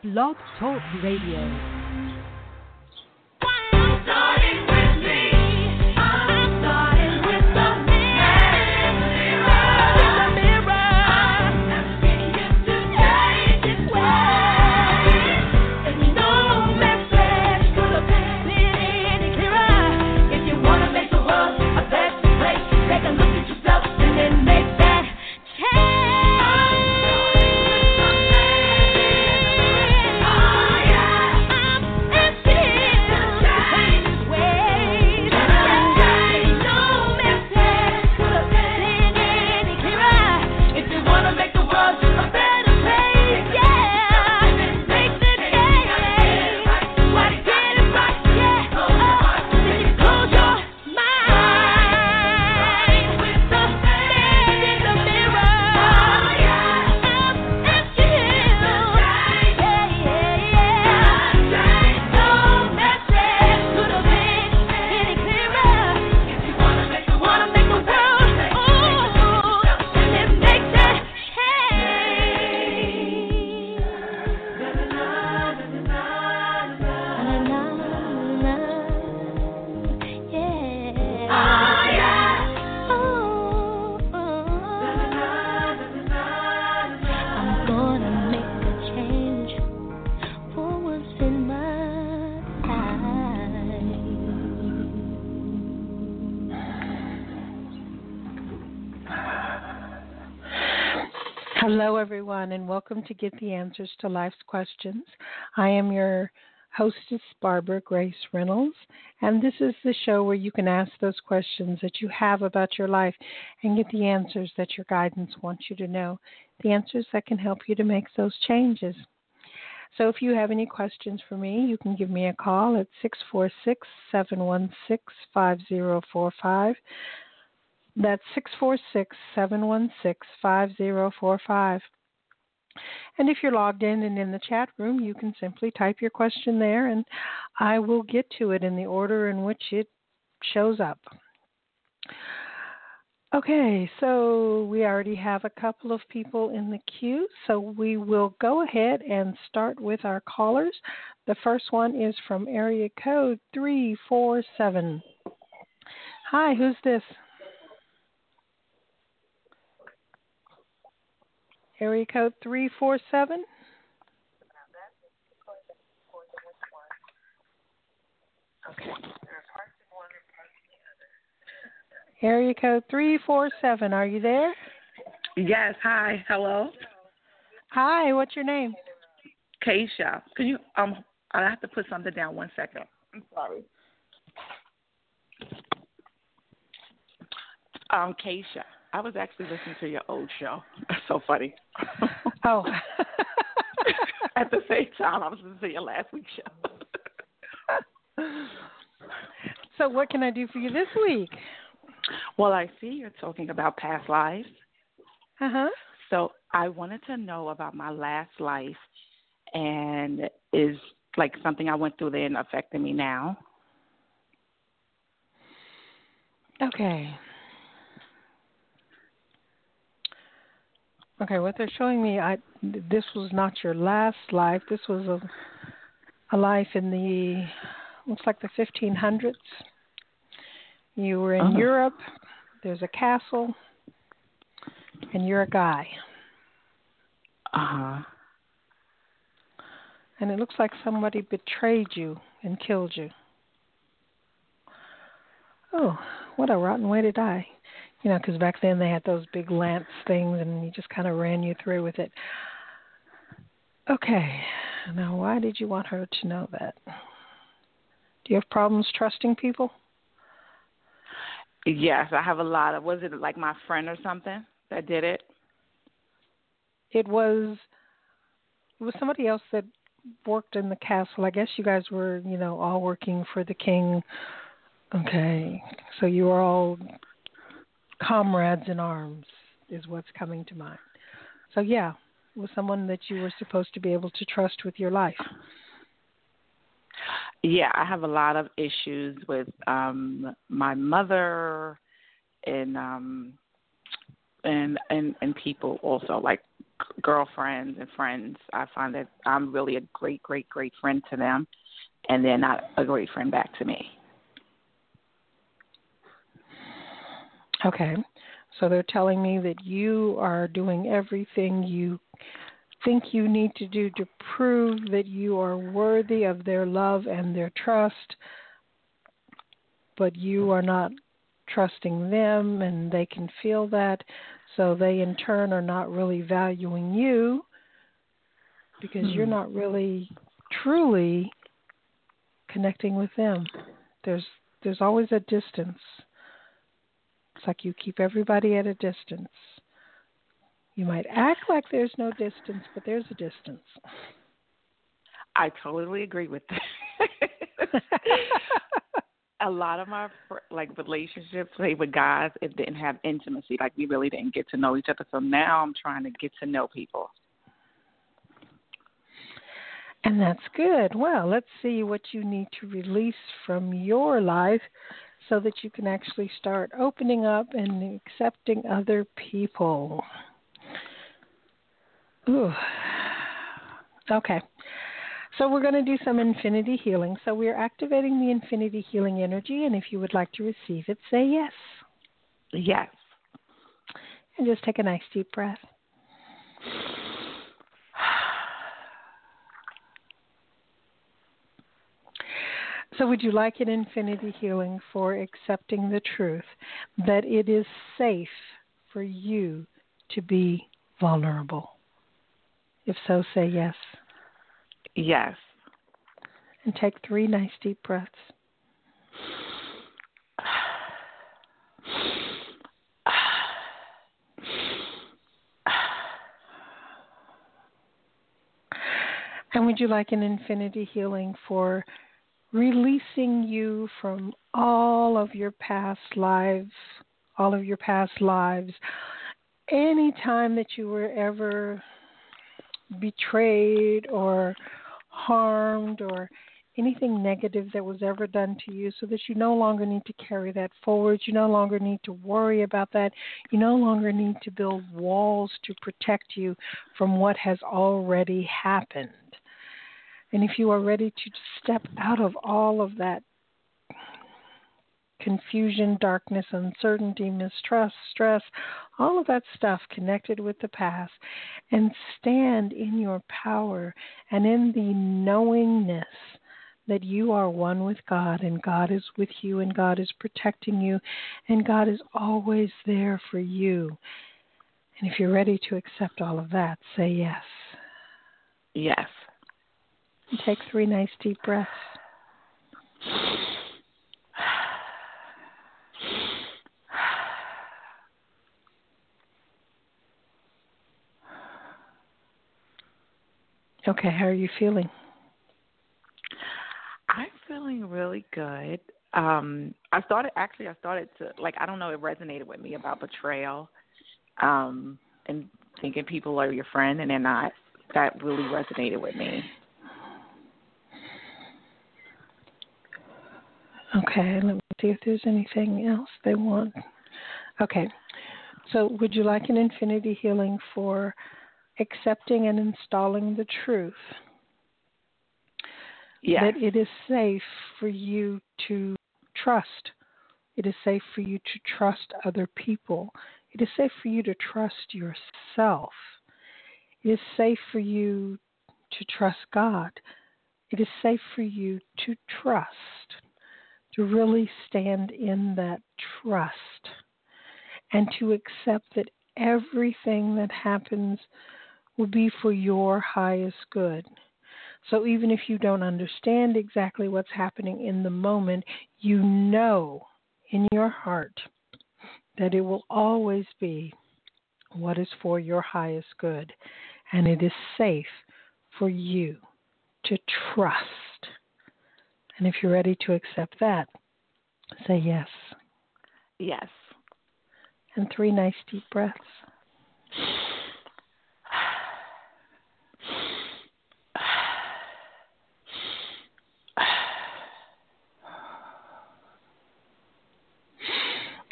Blog Talk Radio. Hello, everyone, and welcome to Get the Answers to Life's Questions. I am your hostess, Barbara Grace Reynolds, and this is the show where you can ask those questions that you have about your life and get the answers that your guidance wants you to know, the answers that can help you to make those changes. So if you have any questions for me, you can give me a call at 646-716-5045. That's 646-716-5045. And if you're logged in and in the chat room, you can simply type your question there, and I will get to it in the order in which it shows up. Okay, so we already have a couple of people in the queue, so we will go ahead and start with our callers. The first one is from area code 347. Hi, who's this? Area code 347. Okay. Area code 347. Are you there? Yes. Hi. Hello. Hi. What's your name? Keisha. Can you I have to put something down 1 second. I'm sorry. Keisha. I was actually listening to your old show. That's so funny. Oh. At the same time, I was listening to your last week's show. So what can I do for you this week? Well, I see you're talking about past lives. Uh-huh. So I wanted to know about my last life, and is like something I went through then affecting me now? Okay. Okay, what they're showing me, this was not your last life. This was a life in the, looks like the 1500s. You were in Europe. There's a castle, and you're a guy. Uh-huh. And it looks like somebody betrayed you and killed you. Oh, what a rotten way to die. You know, because back then they had those big lance things, and you just kind of ran you through with it. Okay. Now, why did you want her to know that? Do you have problems trusting people? Yes, I have a lot of. Was it like my friend or something that did it? It was somebody else that worked in the castle. I guess you guys were, all working for the king. Okay. So you were all comrades in arms is what's coming to mind. So, yeah, it was someone that you were supposed to be able to trust with your life. Yeah, I have a lot of issues with my mother and people also, like girlfriends and friends. I find that I'm really a great, great, great friend to them, and they're not a great friend back to me. Okay. So they're telling me that you are doing everything you think you need to do to prove that you are worthy of their love and their trust, but you are not trusting them, and they can feel that. So they, in turn, are not really valuing you because you're not really truly connecting with them. There's always a distance. It's like you keep everybody at a distance. You might act like there's no distance, but there's a distance. I totally agree with that. A lot of my relationships with guys, it didn't have intimacy. Like, we really didn't get to know each other. So now I'm trying to get to know people. And that's good. Well, let's see what you need to release from your life so that you can actually start opening up and accepting other people. Ooh. Okay. So we're going to do some infinity healing. So we're activating the infinity healing energy, and if you would like to receive it, say yes. Yes. And just take a nice deep breath. So would you like an infinity healing for accepting the truth that it is safe for you to be vulnerable? If so, say yes. Yes. And take 3 nice deep breaths. And would you like an infinity healing for releasing you from all of your past lives, any time that you were ever betrayed or harmed or anything negative that was ever done to you, so that you no longer need to carry that forward. You no longer need to worry about that. You no longer need to build walls to protect you from what has already happened. And if you are ready to step out of all of that confusion, darkness, uncertainty, mistrust, stress, all of that stuff connected with the past, and stand in your power and in the knowingness that you are one with God, and God is with you, and God is protecting you, and God is always there for you. And if you're ready to accept all of that, say yes. Yes. And take 3 nice deep breaths. Okay, how are you feeling? I'm feeling really good. I started to, I don't know, it resonated with me about betrayal, and thinking people are your friend and they're not. That really resonated with me. Okay, let me see if there's anything else they want. Okay, so would you like an infinity healing for accepting and installing the truth? Yes. That it is safe for you to trust. It is safe for you to trust other people. It is safe for you to trust yourself. It is safe for you to trust God. It is safe for you to trust, to really stand in that trust, and to accept that everything that happens will be for your highest good. So even if you don't understand exactly what's happening in the moment, you know in your heart that it will always be what is for your highest good. And it is safe for you to trust. And if you're ready to accept that, say yes. Yes. And 3 nice deep breaths.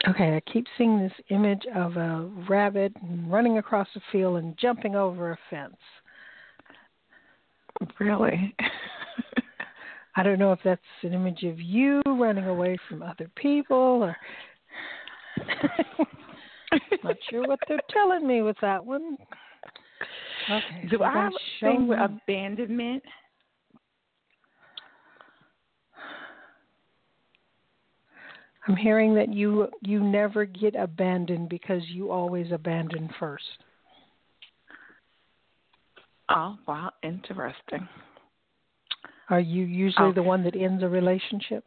Okay, I keep seeing this image of a rabbit running across a field and jumping over a fence. Really? I don't know if that's an image of you running away from other people or not sure what they're telling me with that one. Okay. Do So I have a thing with abandonment? I'm hearing that you never get abandoned because you always abandon first. Oh, wow, interesting. Are you usually the one that ends a relationship?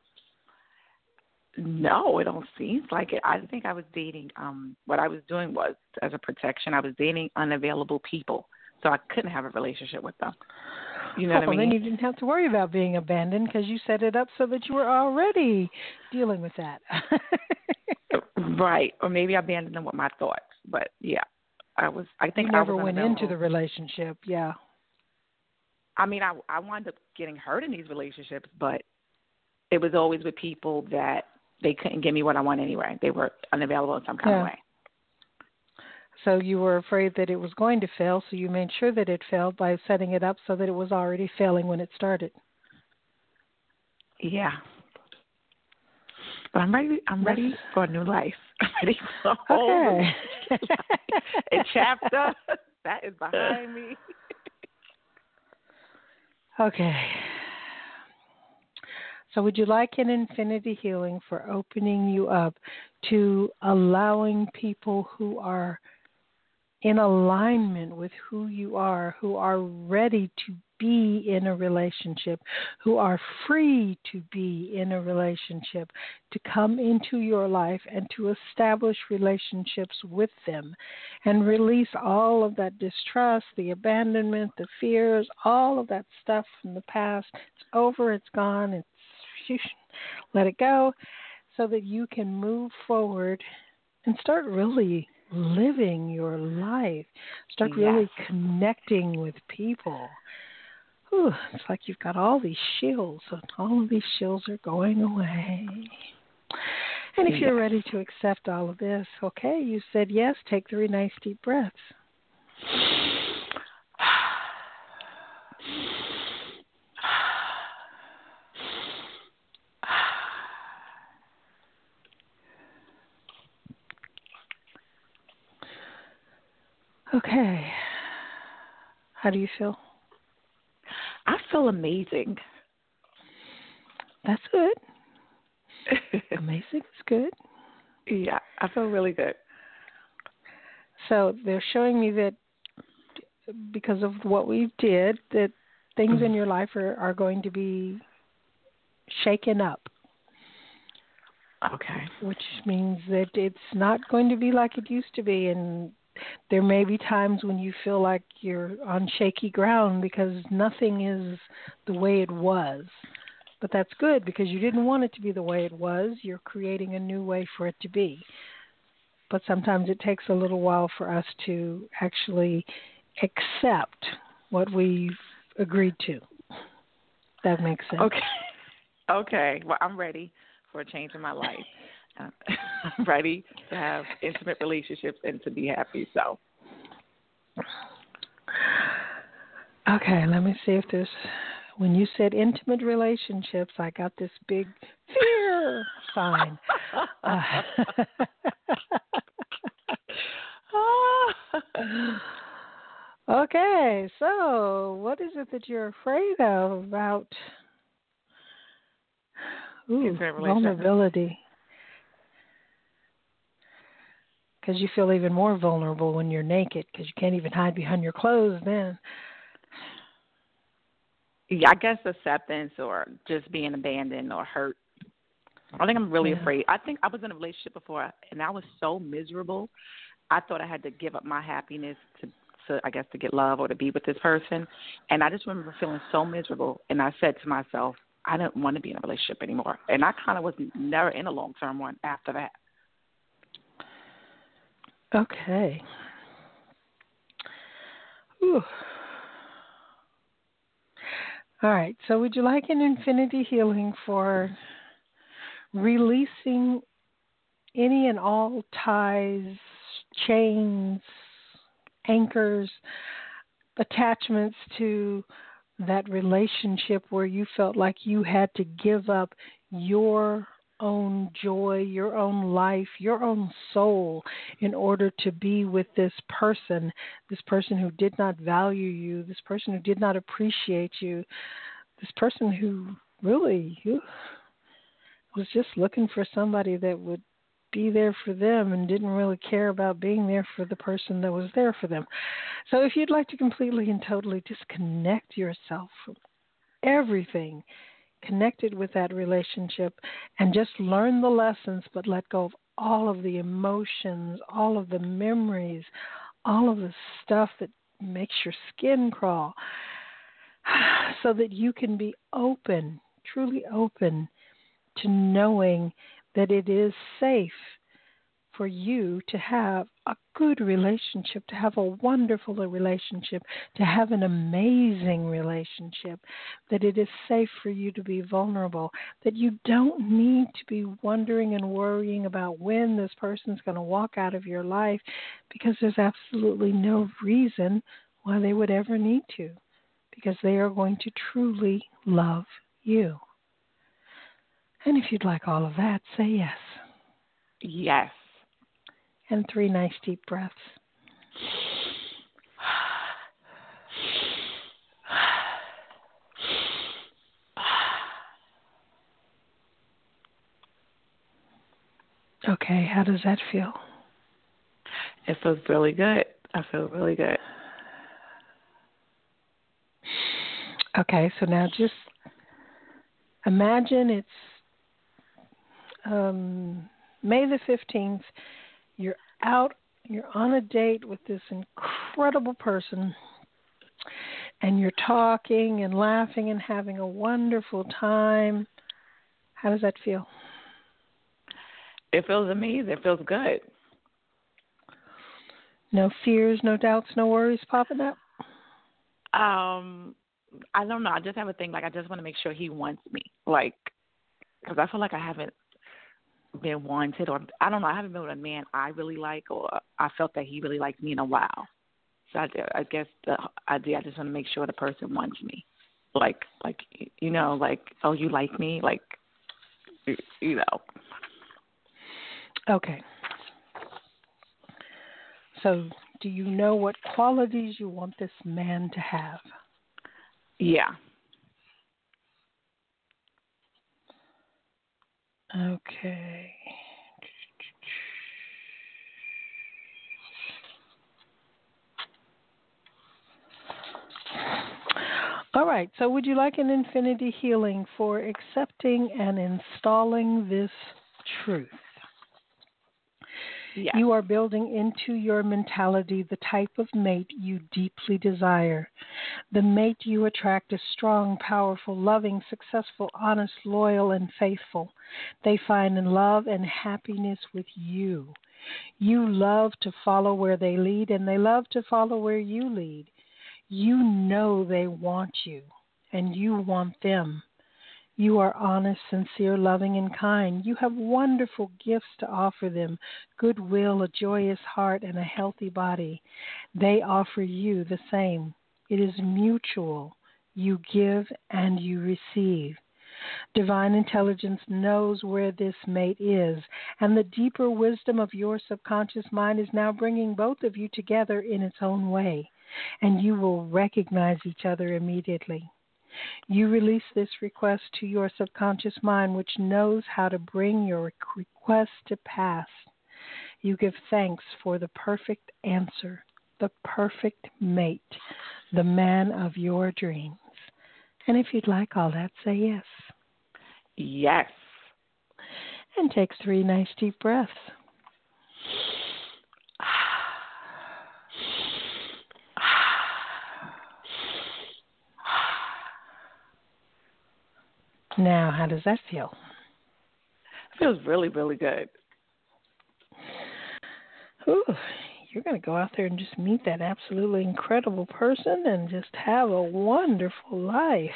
No, it don't seem like it. I think I was dating. What I was doing was, as a protection, I was dating unavailable people, so I couldn't have a relationship with them. You know what I mean? Then you didn't have to worry about being abandoned because you set it up so that you were already dealing with that. Right, or maybe I abandoned them with my thoughts. But yeah, I think you never I was went into the relationship. Yeah. I mean, I wound up getting hurt in these relationships, but it was always with people that they couldn't give me what I want anyway. They were unavailable in some kind of way. So you were afraid that it was going to fail, so you made sure that it failed by setting it up so that it was already failing when it started. Yeah. But I'm ready for a new life. I'm ready for a whole a chapter that is behind me. Okay. So would you like an infinity healing for opening you up to allowing people who are in alignment with who you are, who are ready to be in a relationship, who are free to be in a relationship, to come into your life and to establish relationships with them and release all of that distrust, the abandonment, the fears, all of that stuff from the past. It's over, it's gone, let it go so that you can move forward and start really living your life. Start really connecting with people. Whew, it's like you've got all these shields, and all of these shields are going away. And if you're ready to accept all of this, okay, you said yes, take 3 nice deep breaths. Okay. How do you feel? I feel amazing. That's good. Amazing is good. Yeah, I feel really good. So they're showing me that because of what we did, that things in your life are going to be shaken up. Okay. Which means that it's not going to be like it used to be, and there may be times when you feel like you're on shaky ground because nothing is the way it was. But that's good because you didn't want it to be the way it was. You're creating a new way for it to be. But sometimes it takes a little while for us to actually accept what we've agreed to. That makes sense. Okay. Well, I'm ready for a change in my life. I'm ready to have intimate relationships and to be happy. So, okay, let me see if there's. When you said intimate relationships, I got this big fear sign. Okay, so what is it that you're afraid of about vulnerability? Because you feel even more vulnerable when you're naked because you can't even hide behind your clothes then. Yeah, I guess acceptance or just being abandoned or hurt. I think I'm really afraid. I think I was in a relationship before, and I was so miserable. I thought I had to give up my happiness to I guess, to get love or to be with this person. And I just remember feeling so miserable, and I said to myself, I didn't want to be in a relationship anymore. And I kind of was never in a long-term one after that. Okay. Whew. All right, so would you like an infinity healing for releasing any and all ties, chains, anchors, attachments to that relationship where you felt like you had to give up your own joy, your own life, your own soul in order to be with this person who did not value you, this person who did not appreciate you, this person who really was just looking for somebody that would be there for them and didn't really care about being there for the person that was there for them. So if you'd like to completely and totally disconnect yourself from everything connected with that relationship and just learn the lessons, but let go of all of the emotions, all of the memories, all of the stuff that makes your skin crawl, so that you can be open, truly open to knowing that it is safe for you to have a good relationship, to have a wonderful relationship, to have an amazing relationship, that it is safe for you to be vulnerable, that you don't need to be wondering and worrying about when this person's going to walk out of your life, because there's absolutely no reason why they would ever need to, because they are going to truly love you. And if you'd like all of that, say yes. Yes. And 3 nice deep breaths. Okay, how does that feel? It feels really good. I feel really good. Okay, so now just imagine it's May the 15th. You're out, you're on a date with this incredible person, and you're talking and laughing and having a wonderful time. How does that feel? It feels amazing. It feels good. No fears, no doubts, no worries popping up? I don't know. I just have a thing, like, I just want to make sure he wants me. Like, because I feel like I haven't been wanted, or I don't know, I haven't been with a man I really like, or I felt that he really liked me in a while. So I guess the idea, I just want to make sure the person wants me. Like, you know, like, oh, you like me? Like, you know. Okay. So do you know what qualities you want this man to have? Yeah. Okay. All right. So would you like an infinity healing for accepting and installing this truth? Yes. You are building into your mentality the type of mate you deeply desire. The mate you attract is strong, powerful, loving, successful, honest, loyal, and faithful. They find love and happiness with you. You love to follow where they lead, and they love to follow where you lead. You know they want you, and you want them. You are honest, sincere, loving, and kind. You have wonderful gifts to offer them: goodwill, a joyous heart, and a healthy body. They offer you the same. It is mutual. You give and you receive. Divine intelligence knows where this mate is, and the deeper wisdom of your subconscious mind is now bringing both of you together in its own way, and you will recognize each other immediately. You release this request to your subconscious mind, which knows how to bring your request to pass. You give thanks for the perfect answer, the perfect mate, the man of your dreams. And if you'd like all that, say yes. Yes. And take 3 nice deep breaths. Now, how does that feel? It feels really, really good. Ooh, you're going to go out there and just meet that absolutely incredible person and just have a wonderful life.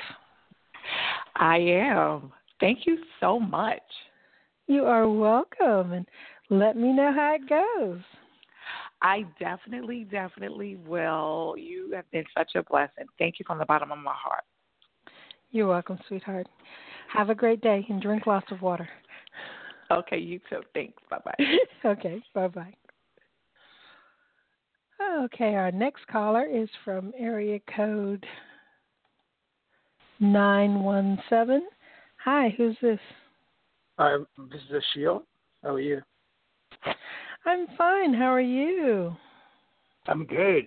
I am. Thank you so much. You are welcome. And let me know how it goes. I definitely will. You have been such a blessing. Thank you from the bottom of my heart. You're welcome, sweetheart. Have a great day and drink lots of water. Okay, you too. Thanks. Bye-bye. Okay, bye-bye. Okay, our next caller is from area code 917. Hi, who's this? This is Ashil. How are you? I'm fine. How are you? I'm good.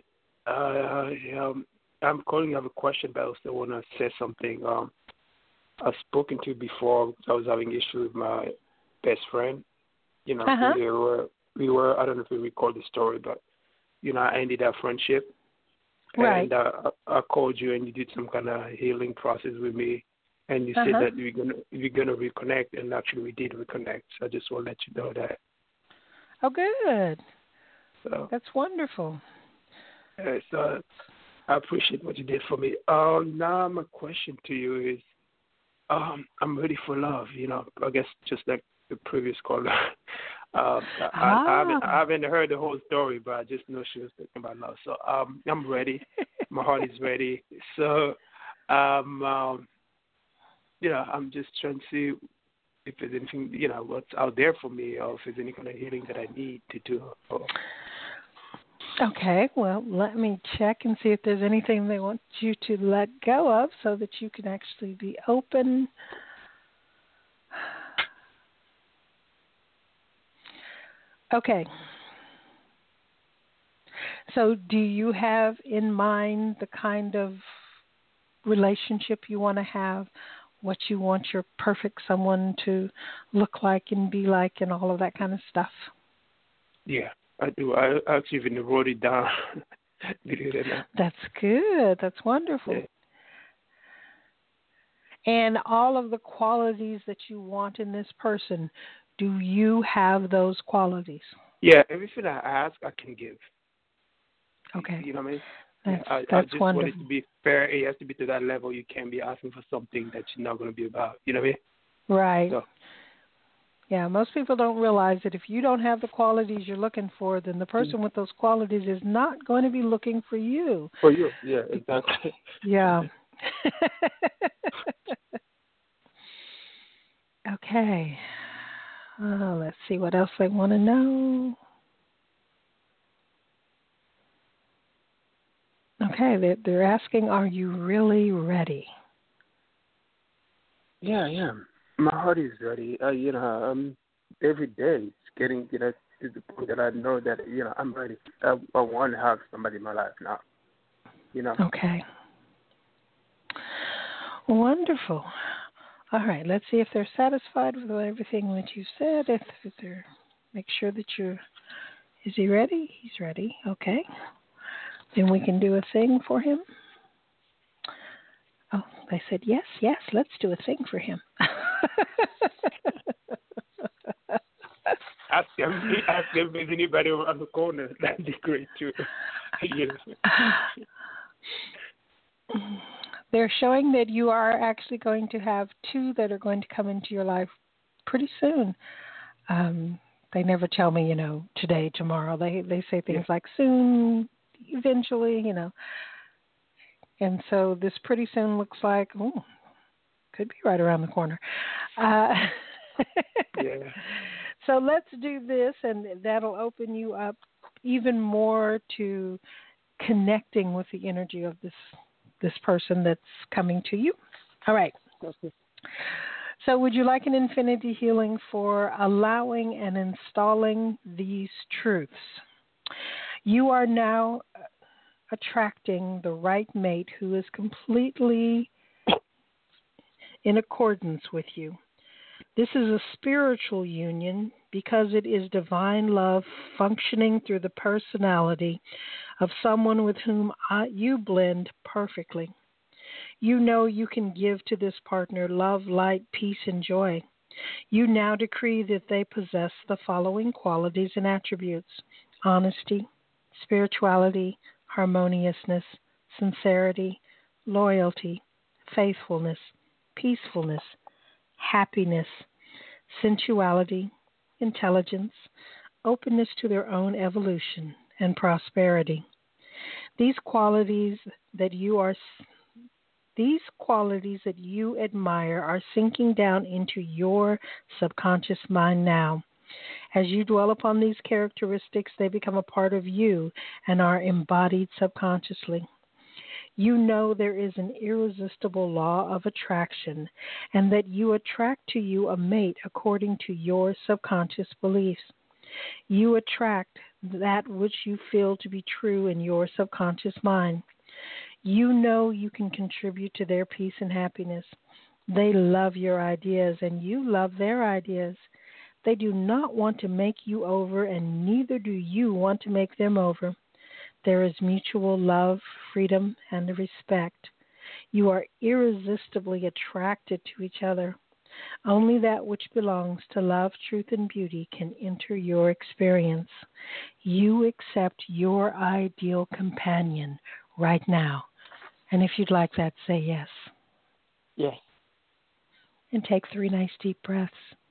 I'm calling. I have a question, but I also want to say something. I've spoken to you before. I was having issue with my best friend. You know, we were. I don't know if you recall the story, but I ended our friendship. Right. And I called you, and you did some kind of healing process with me, and you said that we're gonna reconnect, and actually we did reconnect. So I just want to let you know that. Oh, good. So that's wonderful. So I appreciate what you did for me. Now my question to you is, I'm ready for love. I guess just like the previous caller. I haven't heard the whole story, but I just know she was talking about love. So I'm ready. My heart is ready. So, I'm just trying to see if there's anything, what's out there for me, or if there's any kind of healing that I need to do. Okay, well, let me check and see if there's anything they want you to let go of so that you can actually be open. Okay. So do you have in mind the kind of relationship you want to have, what you want your perfect someone to look like and be like and all of that kind of stuff? Yeah, I do. I actually even wrote it down. That's good. That's wonderful. Yeah. And all of the qualities that you want in this person, do you have those qualities? Yeah, everything I ask, I can give. Okay. You know what I mean? That's I just wonderful. want it to be fair. It has to be to that level. You can't be asking for something that you're not going to be about. You know what I mean? Right. So. Yeah, most people don't realize that if you don't have the qualities you're looking for, then the person with those qualities is not going to be looking for you. For you, yeah, exactly. Yeah. Okay. Let's see what else they want to know. Okay, they're asking, are you really ready? Yeah, I am. My heart is ready. Every day it's getting, to the point that I know that, I'm ready. I want to have somebody in my life now. Okay. Wonderful. All right, let's see if they're satisfied with everything that you said. If they're, make sure that is he ready? He's ready. Okay. Then we can do a thing for him. Oh, they said, yes, let's do a thing for him. Ask them if there's anybody on the corner. That'd be great, too. They're showing that you are actually going to have two that are going to come into your life pretty soon. They never tell me, today, tomorrow. They say things like soon, eventually, And so this pretty soon looks like, could be right around the corner. Yeah. So let's do this, and that'll open you up even more to connecting with the energy of this person that's coming to you. All right. Okay. So would you like an infinity healing for allowing and installing these truths? You are now attracting the right mate who is completely in accordance with you. This is a spiritual union because it is divine love functioning through the personality of someone with whom you blend perfectly. You know you can give to this partner love, light, peace, and joy. You now decree that they possess the following qualities and attributes: honesty, spirituality, harmoniousness, sincerity, loyalty, faithfulness, peacefulness, happiness, sensuality, intelligence, openness to their own evolution and prosperity. These qualities that you admire are sinking down into your subconscious mind now. As you dwell upon these characteristics, they become a part of you and are embodied subconsciously. You know there is an irresistible law of attraction and that you attract to you a mate according to your subconscious beliefs. You attract that which you feel to be true in your subconscious mind. You know you can contribute to their peace and happiness. They love your ideas and you love their ideas. They do not want to make you over and neither do you want to make them over. There is mutual love, freedom, and respect. You are irresistibly attracted to each other. Only that which belongs to love, truth, and beauty can enter your experience. You accept your ideal companion right now. And if you'd like that, say yes. Yes. And take 3 nice deep breaths.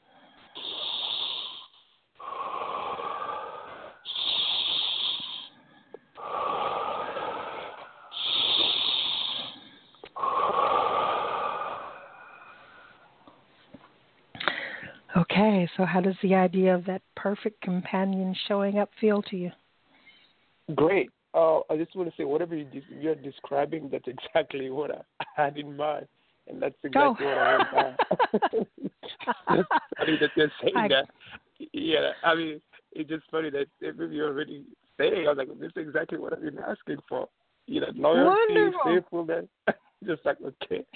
Okay, so how does the idea of that perfect companion showing up feel to you? Great. I just want to say, whatever you're describing, that's exactly what I had in mind, and that's exactly what I want. It's funny that you're saying that. Yeah, I mean, it's just funny that you're already saying. I was like, this is exactly what I've been asking for. You know, loyalty, wonderful. faithfulness. Just like, okay.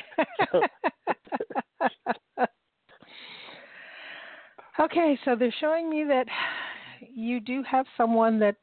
Okay, so they're showing me that you do have someone that's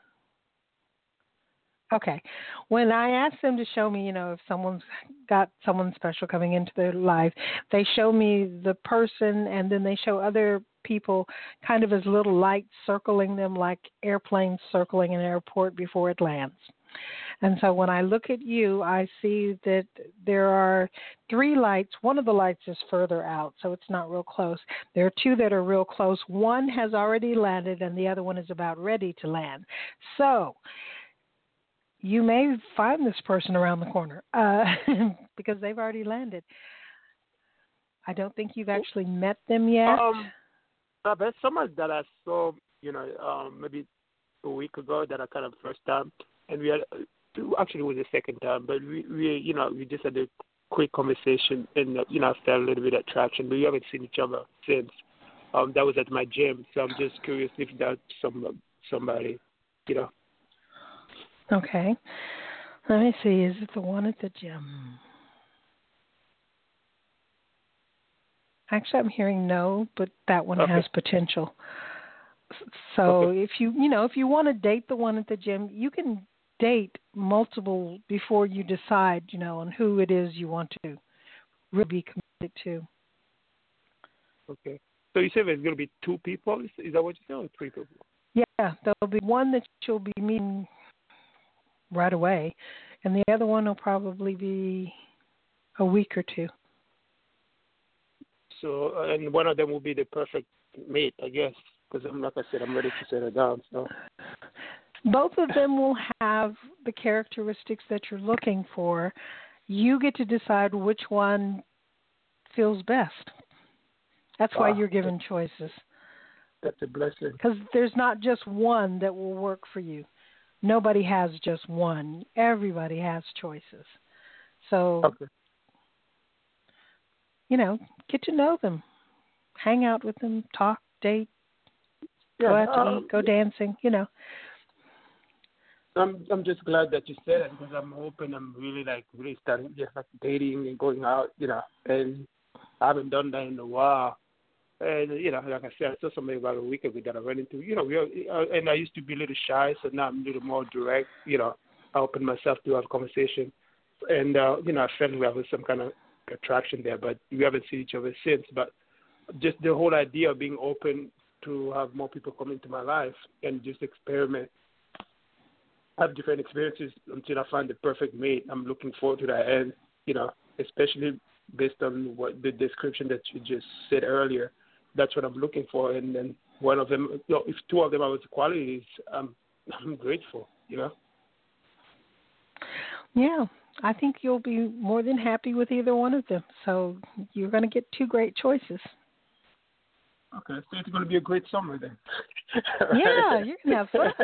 okay. When I ask them to show me, if someone's got someone special coming into their life, they show me the person and then they show other people kind of as little lights circling them like airplanes circling an airport before it lands. And so when I look at you, I see that there are 3 lights. One of the lights is further out, so it's not real close. There are 2 that are real close. One has already landed, and the other one is about ready to land. So you may find this person around the corner because they've already landed. I don't think you've actually met them yet. There's someone that I saw, maybe a week ago that I kind of first time. And we had, actually it was the second time, but we just had a quick conversation and, I felt a little bit of attraction, but we haven't seen each other since. That was at my gym, so I'm just curious if that's somebody, Okay. Let me see. Is it the one at the gym? Actually, I'm hearing no, but that one has potential. So if you want to date the one at the gym, you can date multiple before you decide, on who it is you want to really be committed to. Okay. So you said there's going to be 2 people? Is that what you said, or 3 people? Yeah, there'll be one that you'll be meeting right away, and the other one will probably be a week or 2. So, and one of them will be the perfect mate, I guess, because like I said, I'm ready to settle down. So. Both of them will have the characteristics that you're looking for. You get to decide which one feels best. That's why you're given choices. That's a blessing. Because there's not just one that will work for you. Nobody has just one. Everybody has choices. So, get to know them. Hang out with them, talk, date, go out to eat, go dancing, I'm just glad that you said it because I'm hoping I'm really starting just like dating and going out, and I haven't done that in a while. And, like I said, I saw somebody about a week ago that I ran into, and I used to be a little shy, so now I'm a little more direct, I open myself to have a conversation. And, I felt like there was some kind of attraction there, but we haven't seen each other since. But just the whole idea of being open to have more people come into my life and just experiment, have different experiences until I find the perfect mate. I'm looking forward to that. And, especially based on what the description that you just said earlier, that's what I'm looking for. And then one of them, if two of them are with qualities, I'm grateful, Yeah, I think you'll be more than happy with either one of them. So you're going to get two great choices. Okay, so it's going to be a great summer then. Yeah, you're going to have fun.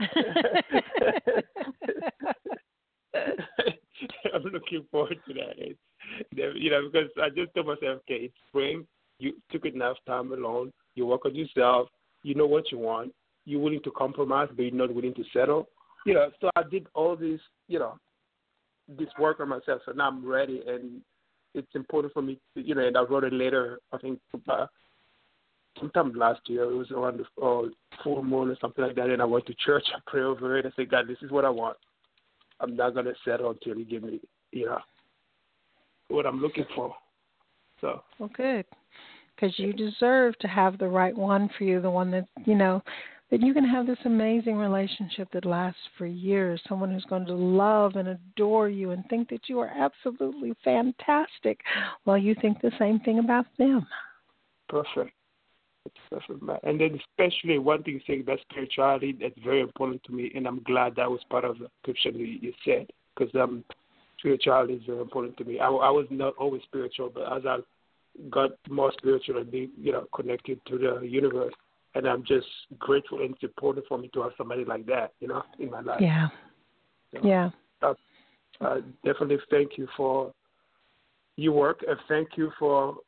I'm looking forward to that. Because I just told myself, okay, it's spring. You took enough time alone. You work on yourself. You know what you want. You're willing to compromise, but you're not willing to settle. So I did all this, this work on myself. So now I'm ready, and it's important for me to, and I wrote a letter, I think, sometime last year. It was around the full moon or something like that, and I went to church. I prayed over it. I said, God, this is what I want. I'm not going to settle until you give me, what I'm looking for. So. Well, good. Because you deserve to have the right one for you, the one that, that you can have this amazing relationship that lasts for years, someone who's going to love and adore you and think that you are absolutely fantastic while you think the same thing about them. Perfect. And then especially one thing saying that spirituality, that's very important to me, and I'm glad that was part of the description you said, because spirituality is very important to me. I was not always spiritual, but as I got more spiritual and being, connected to the universe, and I'm just grateful and supportive for me to have somebody like that, in my life. Yeah. So, yeah. Definitely thank you for your work, and thank you for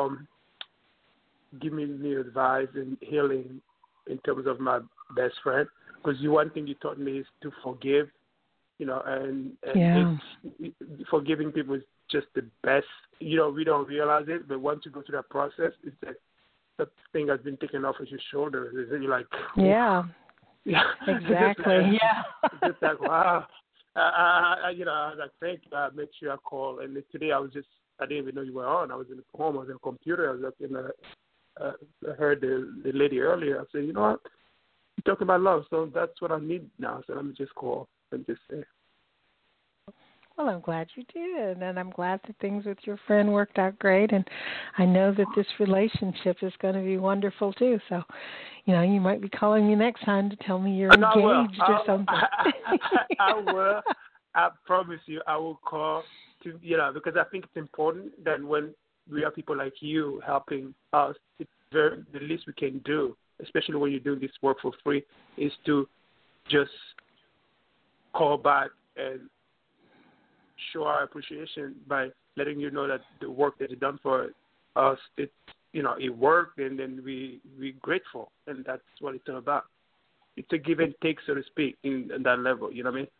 giving me advice and healing in terms of my best friend. Because one thing you taught me is to forgive, and forgiving people is just the best. We don't realize it, but once you go through that process, it's like that thing has been taken off of your shoulders. And you're like, yeah, exactly. It's just like, wow. I was like, thank you. I made sure I call. And today I didn't even know you were on. I was in home. I was on the computer. I was looking I heard the lady earlier. I said, you know what? You're talking about love, so that's what I need now. So let me just call and just say. Well, I'm glad you did, and I'm glad that things with your friend worked out great, and I know that this relationship is going to be wonderful, too. So, you might be calling me next time to tell me you're engaged or something. I will. I promise you, I will call to, because I think it's important that when we have people like you helping us, it's the least we can do, especially when you do this work for free, is to just call back and show our appreciation by letting you know that the work that you've done for us, it worked, and then we're grateful, and that's what it's all about. It's a give and take, so to speak, in that level. You know what I mean?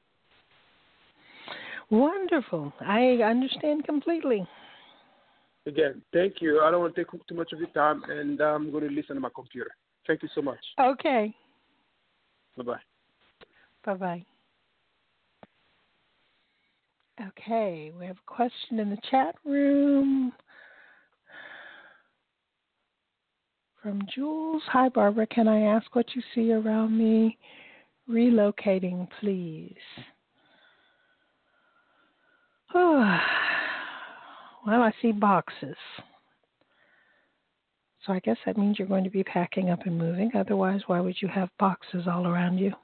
Wonderful. I understand completely. Again, thank you. I don't want to take too much of your time, and I'm going to listen to my computer. Thank you so much. Okay. Bye-bye. Bye-bye. Okay, we have a question in the chat room from Jules. Hi, Barbara. Can I ask what you see around me? Relocating, please. Well, I see boxes. So I guess that means you're going to be packing up and moving. Otherwise, why would you have boxes all around you?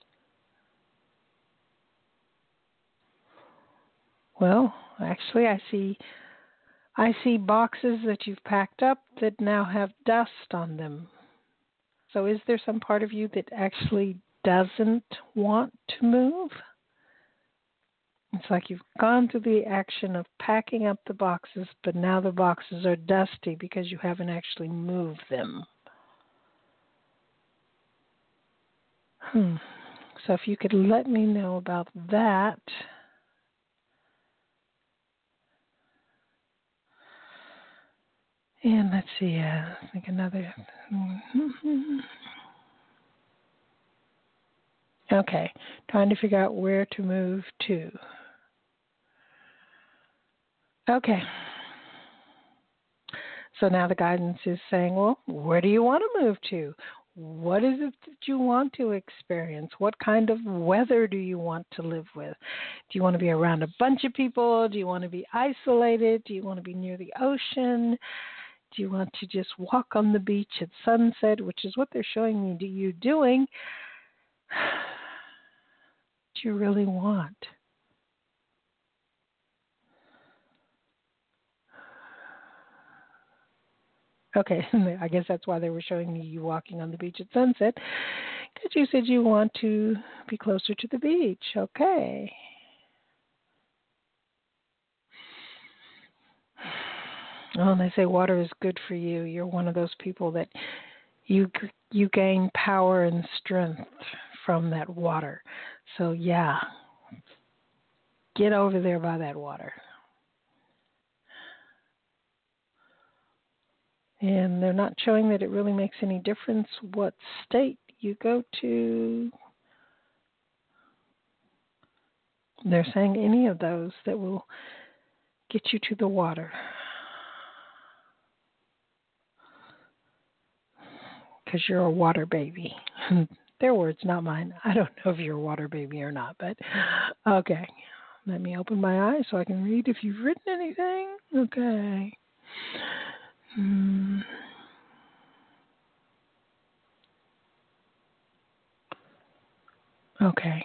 Well, actually, I see boxes that you've packed up that now have dust on them. So is there some part of you that actually doesn't want to move? It's like you've gone through the action of packing up the boxes, but now the boxes are dusty because you haven't actually moved them. So if you could let me know about that. And let's see, I think another. Okay, trying to figure out where to move to. Okay. So now the guidance is saying, well, where do you want to move to? What is it that you want to experience? What kind of weather do you want to live with? Do you want to be around a bunch of people? Do you want to be isolated? Do you want to be near the ocean? Do you want to just walk on the beach at sunset, which is what they're showing me you doing? Do you really want? Okay, I guess that's why they were showing me you walking on the beach at sunset, because you said you want to be closer to the beach. Okay. Oh, and they say water is good for you. You're one of those people that you gain power and strength from that water. So, yeah, get over there by that water. And they're not showing that it really makes any difference what state you go to. They're saying any of those that will get you to the water. Because you're a water baby. Their words, not mine. I don't know if you're a water baby or not, but okay. Let me open my eyes so I can read if you've written anything. Okay. Okay.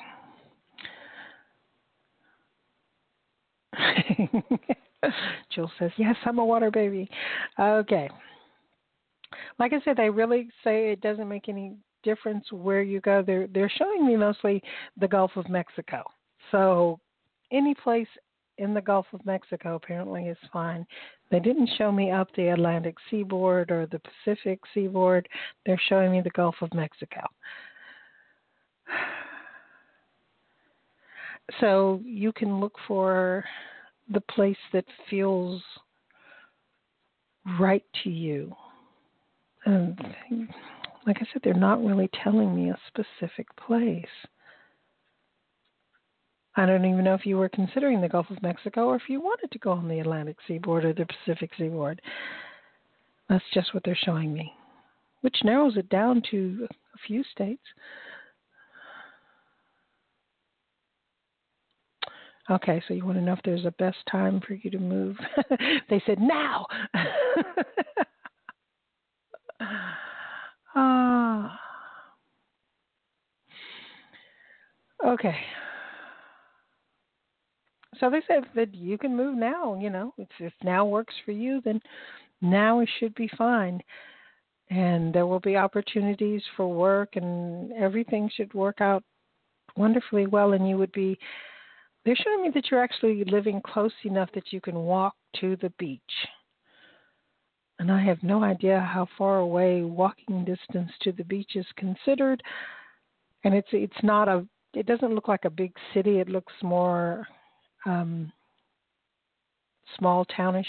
Jill says, yes, I'm a water baby. Okay. Like I said, they really say it doesn't make any difference where you go. They're showing me mostly the Gulf of Mexico. So any place in the Gulf of Mexico apparently is fine. They didn't show me up the Atlantic seaboard or the Pacific seaboard. They're showing me the Gulf of Mexico. So you can look for the place that feels right to you. And like I said, they're not really telling me a specific place. I don't even know if you were considering the Gulf of Mexico or if you wanted to go on the Atlantic seaboard or the Pacific seaboard. That's just what they're showing me, which narrows it down to a few states. Okay, so you want to know if there's a best time for you to move. They said now. Okay. So they said that you can move now, if now works for you, then now it should be fine. And there will be opportunities for work and everything should work out wonderfully well. And they're showing me that you're actually living close enough that you can walk to the beach. And I have no idea how far away walking distance to the beach is considered. And it doesn't look like a big city. It looks more small townish,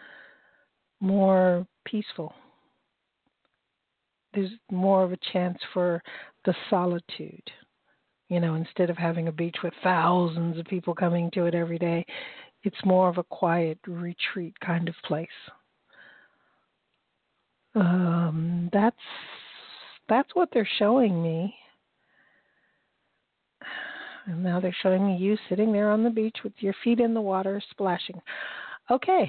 more peaceful. There's more of a chance for the solitude. Instead of having a beach with thousands of people coming to it every day, it's more of a quiet retreat kind of place. That's what they're showing me. And now they're showing me you sitting there on the beach with your feet in the water splashing. Okay.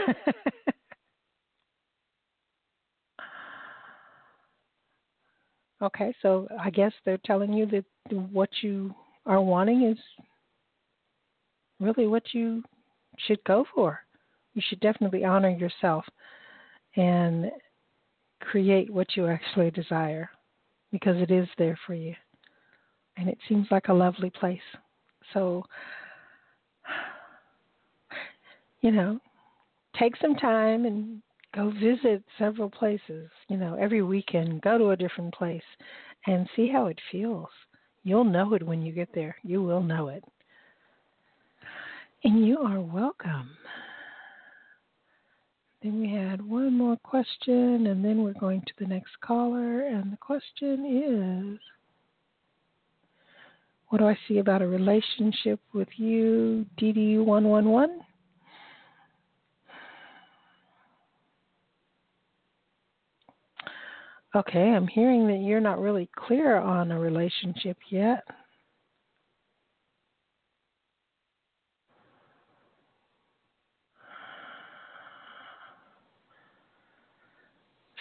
Okay, so I guess they're telling you that what you are wanting is really what you should go for. You should definitely honor yourself and create what you actually desire because it is there for you. And it seems like a lovely place. So, take some time and go visit several places. Every weekend, go to a different place and see how it feels. You'll know it when you get there. You will know it. And you are welcome. Then we had one more question, and then we're going to the next caller. And the question is, what do I see about a relationship with you, DD111? Okay, I'm hearing that you're not really clear on a relationship yet.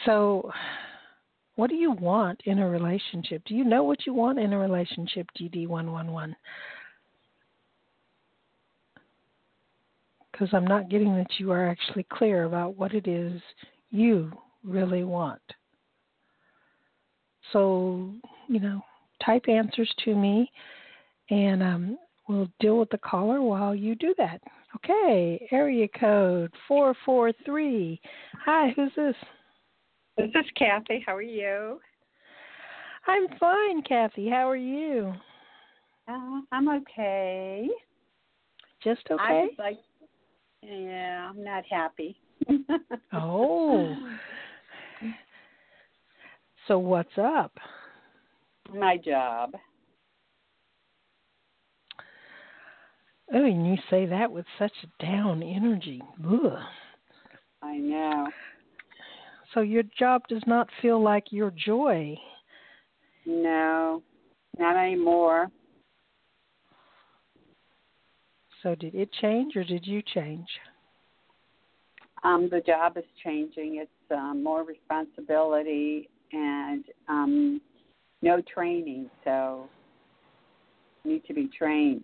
So, what do you want in a relationship? Do you know what you want in a relationship, GD111? Because I'm not getting that you are actually clear about what it is you really want. So, type answers to me, and we'll deal with the caller while you do that. Okay, area code 443. Hi, who's this? This is Kathy. How are you? I'm fine, Kathy. How are you? I'm okay. Just okay? I'm not happy. Oh. So what's up? My job. Oh, and you say that with such a down energy. Ugh. I know. So your job does not feel like your joy. No, not anymore. So did it change or did you change? The job is changing. It's more responsibility and no training, so need to be trained.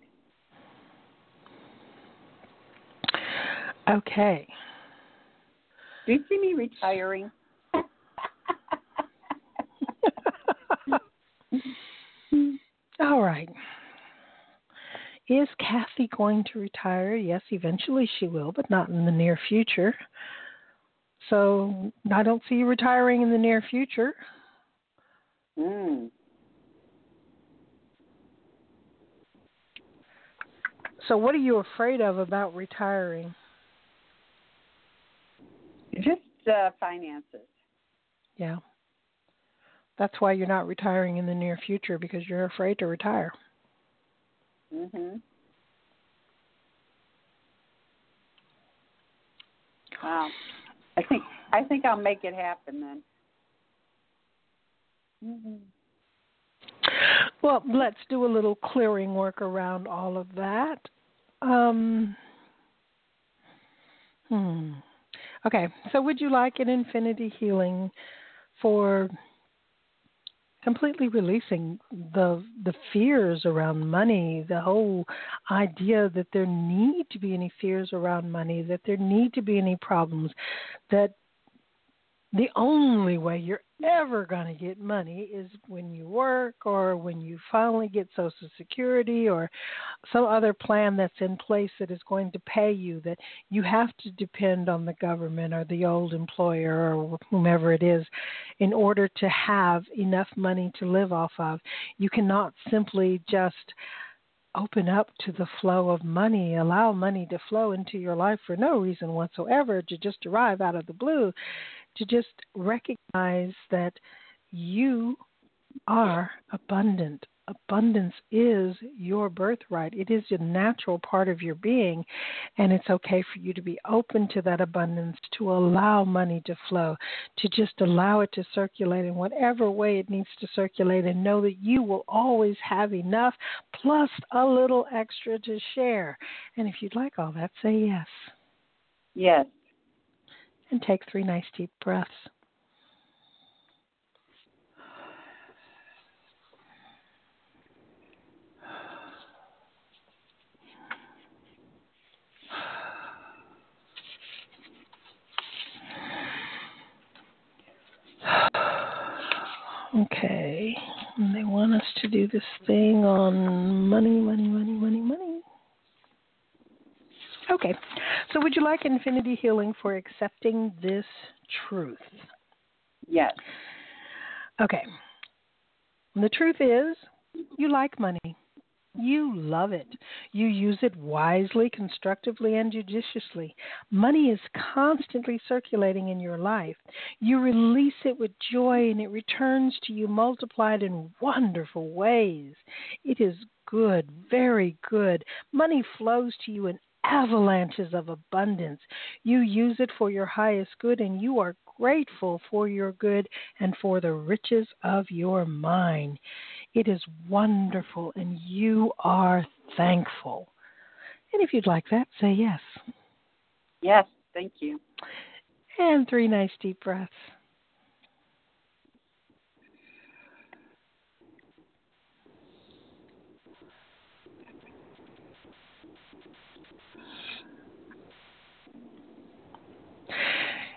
Okay. Do you see me retiring? All right. Is Kathy going to retire? Yes, eventually she will, but not in the near future. So I don't see you retiring in the near future. So what are you afraid of about retiring? Just finances. Yeah. That's why you're not retiring in the near future, because you're afraid to retire. Wow. I think I'll make it happen then. Well, let's do a little clearing work around all of that. Okay, so would you like an infinity healing for completely releasing the fears around money, the whole idea that there need to be any fears around money, that there need to be any problems, that the only way you're ever going to get money is when you work or when you finally get Social Security or some other plan that's in place that is going to pay you, that you have to depend on the government or the old employer or whomever it is in order to have enough money to live off of. You cannot simply just open up to the flow of money, allow money to flow into your life for no reason whatsoever, to just arrive out of the blue, to just recognize that you are abundant. Abundance is your birthright. It is a natural part of your being, and it's okay for you to be open to that abundance, to allow money to flow, to just allow it to circulate in whatever way it needs to circulate, and know that you will always have enough plus a little extra to share. And if you'd like all that, say yes. Yes. And take 3 nice deep breaths. Okay. And they want us to do this thing on money. Okay. So would you like infinity healing for accepting this truth? Yes. Okay. And the truth is, you like money. You love it. You use it wisely, constructively, and judiciously. Money is constantly circulating in your life. You release it with joy, and it returns to you multiplied in wonderful ways. It is good, very good. Money flows to you in avalanches of abundance. You use it for your highest good, and you are grateful for your good and for the riches of your mind. It is wonderful, and you are thankful. And if you'd like that, say yes. Yes, thank you. And 3 nice deep breaths.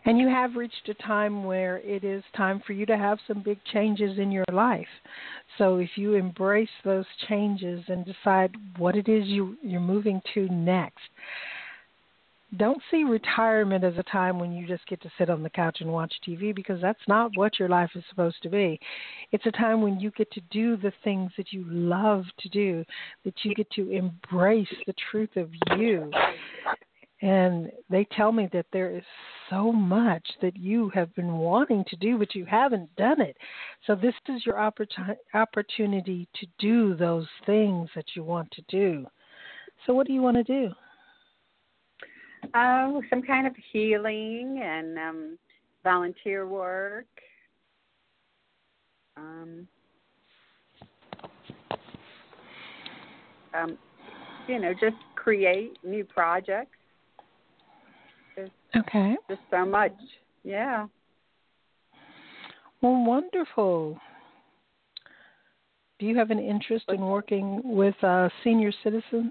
And you have reached a time where it is time for you to have some big changes in your life. So if you embrace those changes and decide what it is you're moving to next, don't see retirement as a time when you just get to sit on the couch and watch TV, because that's not what your life is supposed to be. It's a time when you get to do the things that you love to do, that you get to embrace the truth of you. And they tell me that there is so much that you have been wanting to do, but you haven't done it. So this is your opportunity to do those things that you want to do. So what do you want to do? Some kind of healing and volunteer work. Just create new projects. Okay. Just so much. Yeah. Well, wonderful. Do you have an interest in working with senior citizens?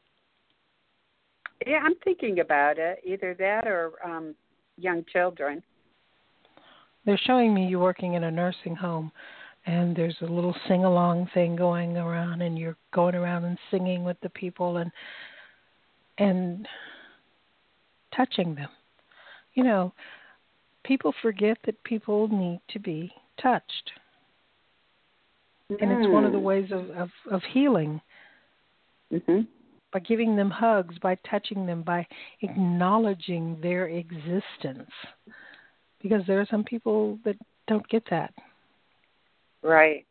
Yeah, I'm thinking about it. Either that or young children. They're showing me you working in a nursing home, and there's a little sing-along thing going around, and you're going around and singing with the people and touching them. You know, people forget that people need to be touched. And it's one of the ways of healing. Mm-hmm. By giving them hugs, by touching them, by acknowledging their existence. Because there are some people that don't get that. Right.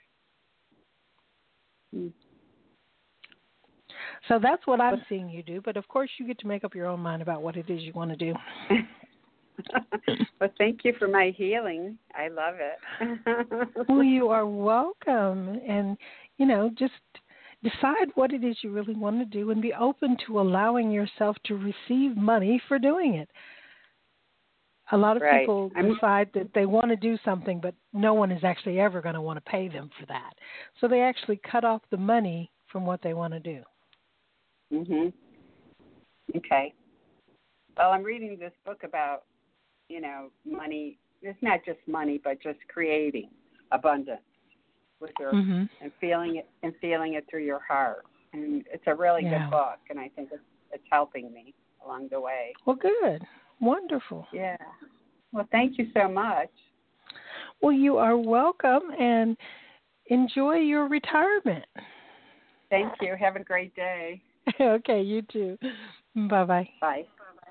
So that's what I'm seeing you do. But, of course, you get to make up your own mind about what it is you want to do. Well, thank you for my healing. I love it. Well, you are welcome. And, just decide what it is you really want to do and be open to allowing yourself to receive money for doing it. A lot of people decide that they want to do something, but no one is actually ever going to want to pay them for that. So they actually cut off the money from what they want to do. Mhm. Okay. Well, I'm reading this book about, money. It's not just money, but just creating abundance with your and feeling it through your heart. And it's a really good book, and I think it's helping me along the way. Well, good. Wonderful. Yeah. Well, thank you so much. Well, you are welcome, and enjoy your retirement. Thank you. Have a great day. Okay, you too. Bye-bye. Bye.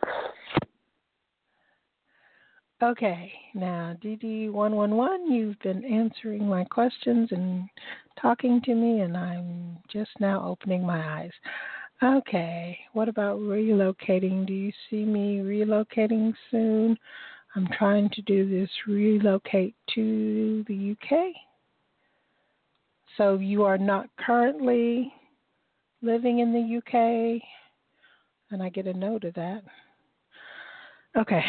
Okay, now, DD111, you've been answering my questions and talking to me, and I'm just now opening my eyes. Okay, what about relocating? Do you see me relocating soon? I'm trying to do this relocate to the UK. So you are not currently living in the UK, and I get a note of that. Okay.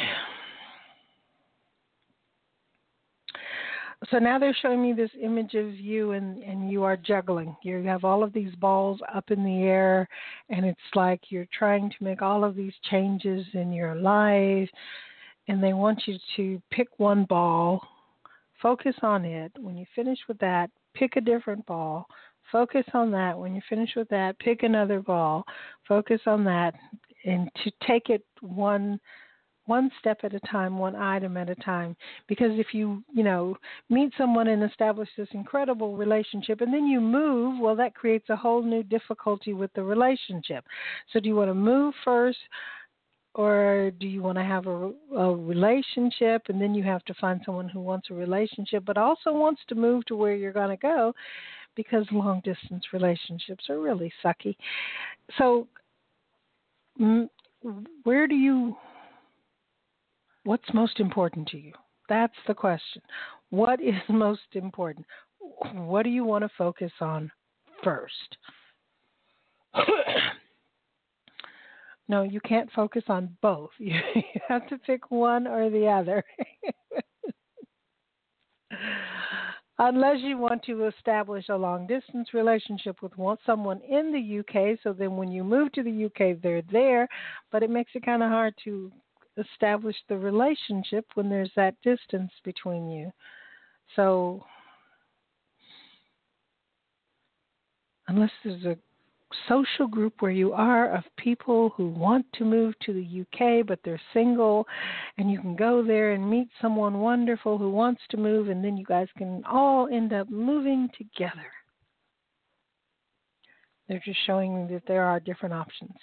So now they're showing me this image of you, and you are juggling. You have all of these balls up in the air, and it's like you're trying to make all of these changes in your life, and they want you to pick one ball, focus on it. When you finish with that, pick a different ball, focus on that. When you finish with that, pick another ball, focus on that, and to take it one step at a time, one item at a time. Because if you, meet someone and establish this incredible relationship and then you move, well, that creates a whole new difficulty with the relationship. So do you want to move first, or do you want to have a relationship and then you have to find someone who wants a relationship but also wants to move to where you're going to go, because long-distance relationships are really sucky. So what's most important to you? That's the question. What is most important? What do you want to focus on first? No, you can't focus on both. You have to pick one or the other. Unless you want to establish a long-distance relationship with someone in the UK, so then when you move to the UK, they're there, but it makes it kind of hard to establish the relationship when there's that distance between you. So unless there's a social group where you are of people who want to move to the UK but they're single, and you can go there and meet someone wonderful who wants to move, and then you guys can all end up moving together. They're just showing me that there are different options.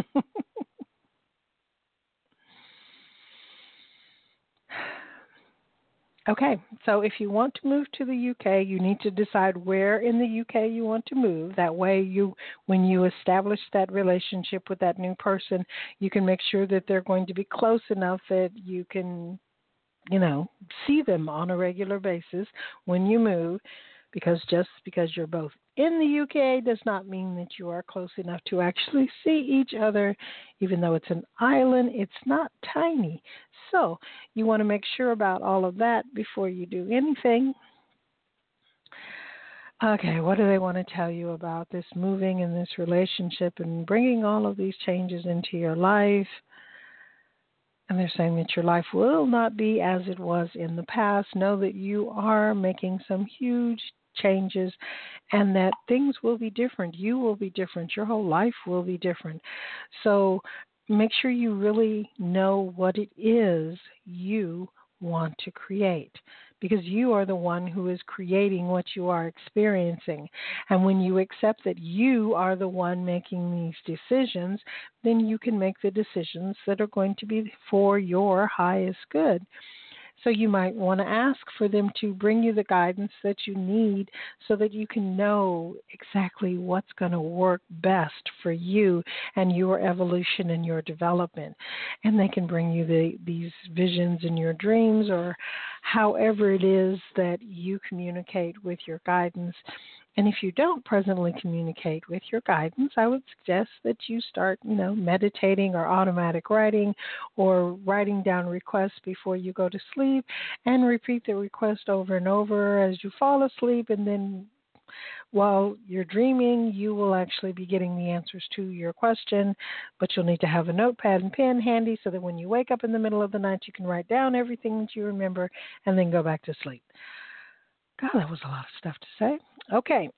Okay, so if you want to move to the UK, you need to decide where in the UK you want to move. That way, when you establish that relationship with that new person, you can make sure that they're going to be close enough that you can, see them on a regular basis when you move. Because just because you're both in the UK does not mean that you are close enough to actually see each other. Even though it's an island, it's not tiny. So you want to make sure about all of that before you do anything. Okay, what do they want to tell you about this moving and this relationship and bringing all of these changes into your life? And they're saying that your life will not be as it was in the past. Know that you are making some huge changes and that things will be different. You will be different. Your whole life will be different. So make sure you really know what it is you want to create, because you are the one who is creating what you are experiencing. And when you accept that you are the one making these decisions, then you can make the decisions that are going to be for your highest good. So you might want to ask for them to bring you the guidance that you need so that you can know exactly what's going to work best for you and your evolution and your development. And they can bring you these visions in your dreams, or however it is that you communicate with your guidance. And if you don't presently communicate with your guidance, I would suggest that you start, meditating or automatic writing, or writing down requests before you go to sleep, and repeat the request over and over as you fall asleep. And then while you're dreaming, you will actually be getting the answers to your question, but you'll need to have a notepad and pen handy so that when you wake up in the middle of the night, you can write down everything that you remember and then go back to sleep. God, that was a lot of stuff to say. Okay.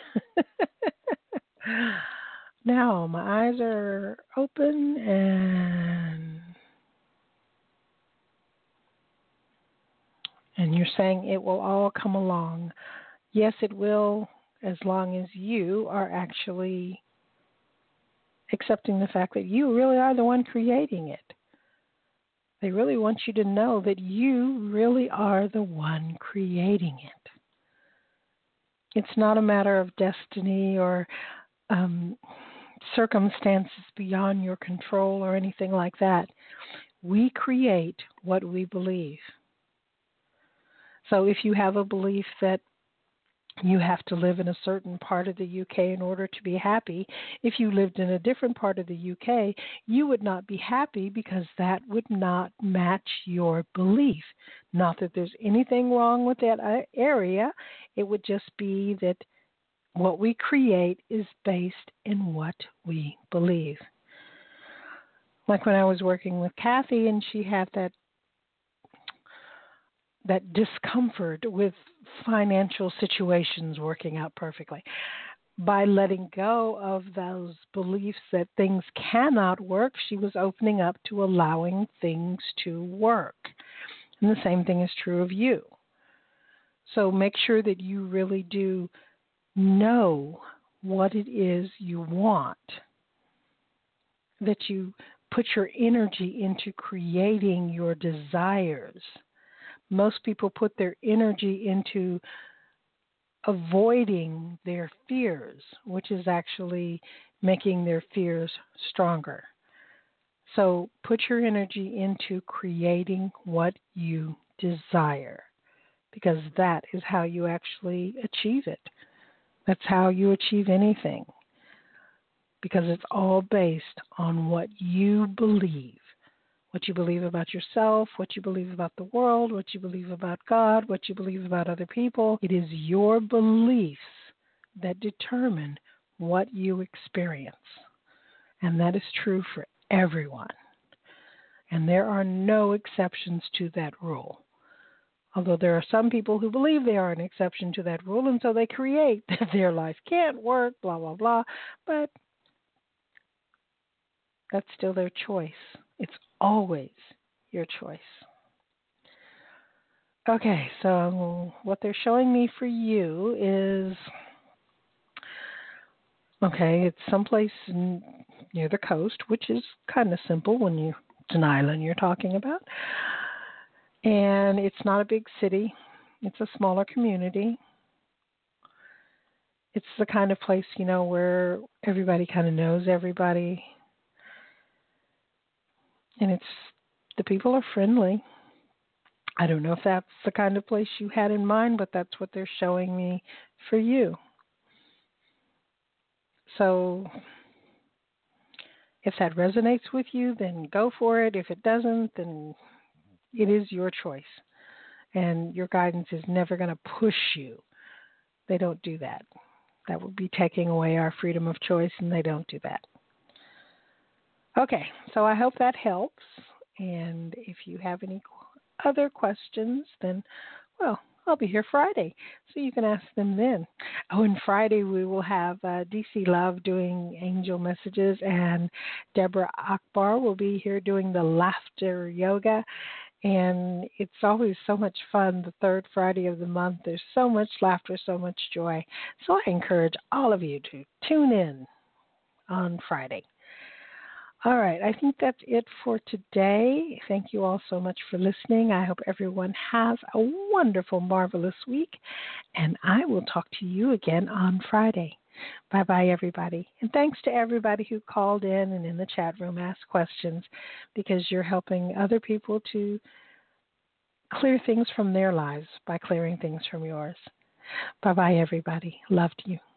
Now my eyes are open and you're saying it will all come along. Yes, it will, as long as you are actually accepting the fact that you really are the one creating it. They really want you to know that you really are the one creating it. It's not a matter of destiny or circumstances beyond your control or anything like that. We create what we believe. So if you have a belief that you have to live in a certain part of the UK in order to be happy, if you lived in a different part of the UK, you would not be happy because that would not match your belief. Not that there's anything wrong with that area. It would just be that what we create is based in what we believe. Like when I was working with Kathy and she had that discomfort with financial situations working out perfectly. By letting go of those beliefs that things cannot work, she was opening up to allowing things to work. And the same thing is true of you. So make sure that you really do know what it is you want, that you put your energy into creating your desires. Most people put their energy into avoiding their fears, which is actually making their fears stronger. So put your energy into creating what you desire, because that is how you actually achieve it. That's how you achieve anything, because it's all based on what you believe. What you believe about yourself, what you believe about the world, what you believe about God, what you believe about other people. It is your beliefs that determine what you experience. And that is true for everyone. And there are no exceptions to that rule. Although there are some people who believe they are an exception to that rule, and so they create that their life can't work, blah, blah, blah. But that's still their choice. It's always your choice. Okay, so what they're showing me for you is, okay, it's someplace near the coast, which is kind of simple when it's an island you're talking about. And it's not a big city. It's a smaller community. It's the kind of place, where everybody kind of knows everybody. And the people are friendly. I don't know if that's the kind of place you had in mind, but that's what they're showing me for you. So if that resonates with you, then go for it. If it doesn't, then it is your choice. And your guidance is never going to push you. They don't do that. That would be taking away our freedom of choice, and they don't do that. Okay, so I hope that helps. And if you have any other questions, then, well, I'll be here Friday, so you can ask them then. Oh, and Friday we will have DC Love doing angel messages, and Deborah Akbar will be here doing the laughter yoga. And it's always so much fun, the third Friday of the month. There's so much laughter, so much joy. So I encourage all of you to tune in on Friday. All right, I think that's it for today. Thank you all so much for listening. I hope everyone has a wonderful, marvelous week, and I will talk to you again on Friday. Bye-bye, everybody. And thanks to everybody who called in and in the chat room asked questions, because you're helping other people to clear things from their lives by clearing things from yours. Bye-bye, everybody. Love to you.